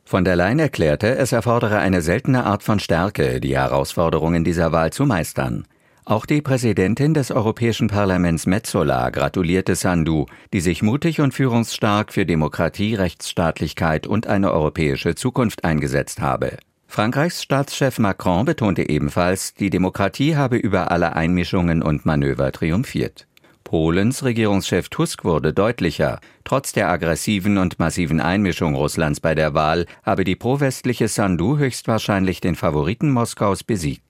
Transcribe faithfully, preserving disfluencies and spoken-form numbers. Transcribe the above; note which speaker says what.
Speaker 1: Von der Leyen erklärte, es erfordere eine seltene Art von Stärke, die Herausforderungen dieser Wahl zu meistern. Auch die Präsidentin des Europäischen Parlaments Metsola gratulierte Sandu, die sich mutig und führungsstark für Demokratie, Rechtsstaatlichkeit und eine europäische Zukunft eingesetzt habe. Frankreichs Staatschef Macron betonte ebenfalls, die Demokratie habe über alle Einmischungen und Manöver triumphiert. Polens Regierungschef Tusk wurde deutlicher. Trotz der aggressiven und massiven Einmischung Russlands bei der Wahl habe die pro-westliche Sandu höchstwahrscheinlich den Favoriten Moskaus besiegt.